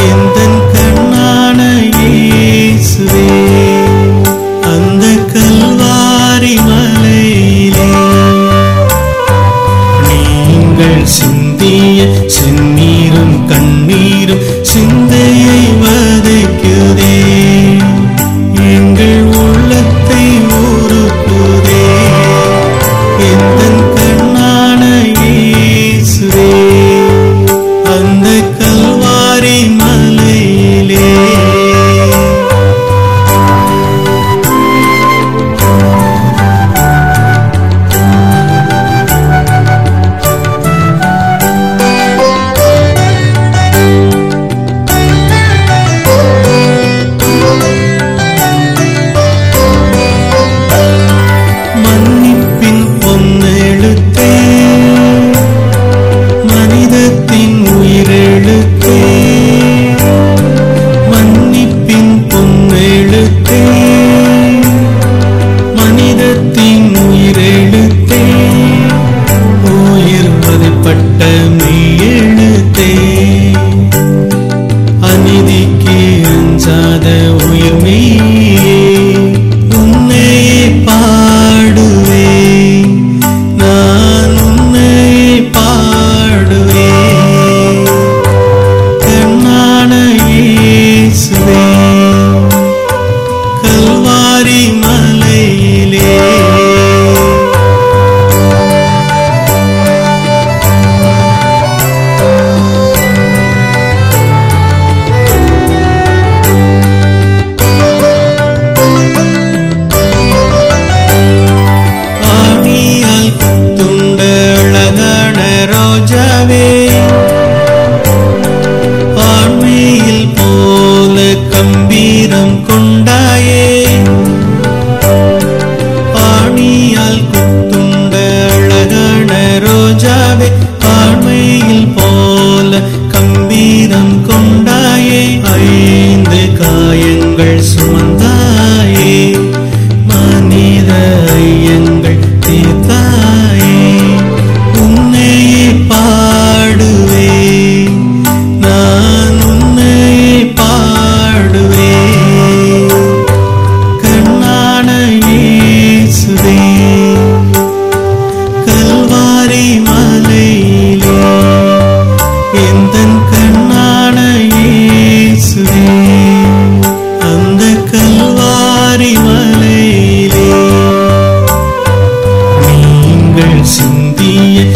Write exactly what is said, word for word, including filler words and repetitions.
எந்தன் கண்ணான இயேசுவே, அந்த கல்வாரி மலையிலே நீங்கள் சிந்திய செந்நீரும் கண்ணீரும் சிந்தையை வதைக்குதே, எங்கள் உள்ளத்தை உருக்குதே. எந்தன் கண்ணான இயேசுவே, அந்த கல்வாரி மலையிலே மன்னிப்பின் பொன்னெழுத்தே, மனிதத்தின் உயிரெழுத்தே, மன்னிப்பின் பொன்னெழுத்தே, மனிதத்தின் உயிரெழுத்தே, உயிர் வதைப்பட்ட மெய்யெழுத்தே, அநீதிக்கு அஞ்சாத உயிர் மெய்யே, உன்னையே பாடுவேன், நான் உன்னையே பாடுவேன். கண்ணான இயேசுவே, கல்வாரி மலையிலே ஆணியால் குத்துண்ட அழகான ரோஜாவே, ஆண்மையில் போல கம்பீரம் கொண்டாயே, ஆணியால் குத்துண்ட அழகான ரோஜாவே, ஆண்மையில் போல கம்பீரம் கொண்டாயே, ஐந்து காயங்கள் சுமந்தாயே, மனித ஐயங்கள் தீர்த்தாயே, உன்னையே பாடுவேன், நான் உன்னையே பாடுவேன். கண்ணான இயேசுவே, கல்வாரி மலையிலே எந்தன் கண்ணான இயேசுவே, அந்த கல்வாரி மலையிலே நீங்கள் சிந்திய